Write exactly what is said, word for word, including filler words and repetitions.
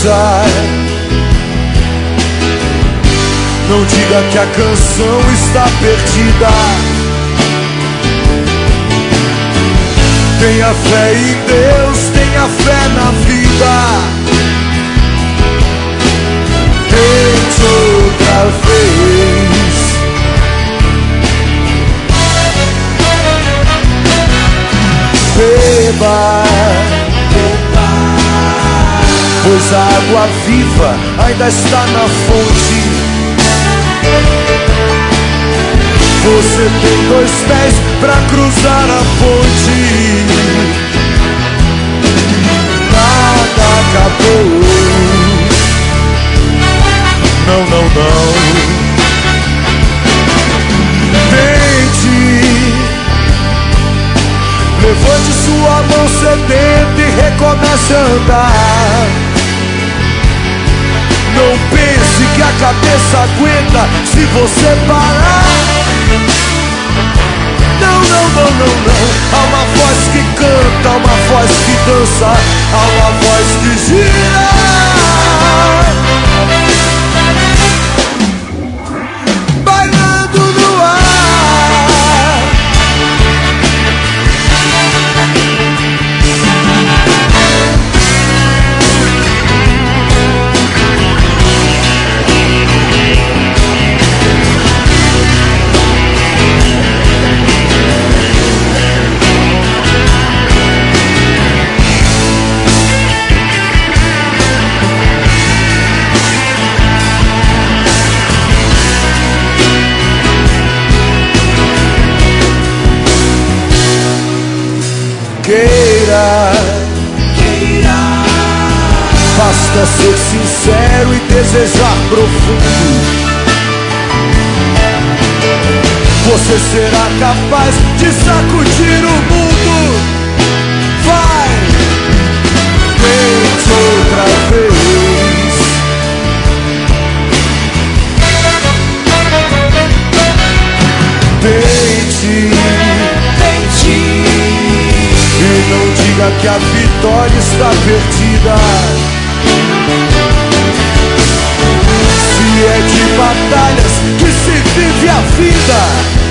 vida. Não diga que a canção está perdida. Tenha fé em Deus, tenha fé na vida. Tente outra vez. Beba, pois a água viva ainda está na fonte. Você tem dois pés pra cruzar a ponte. Nada acabou. Não, não, não. Tente. Levante sua mão sedenta e recomece a andar. Não pense que a cabeça aguenta se você parar. Não, não, não, não, não. Há uma voz que canta, há uma voz que dança, há uma voz que gira. Bailando no ar. Queira, queira, basta ser sincero e desejar profundo. Você será capaz de sacudir o mundo. Vai, tente outra vez. Tente, tente. E não diga que a vitória está perdida. Se é de batalhas que se vive a vida.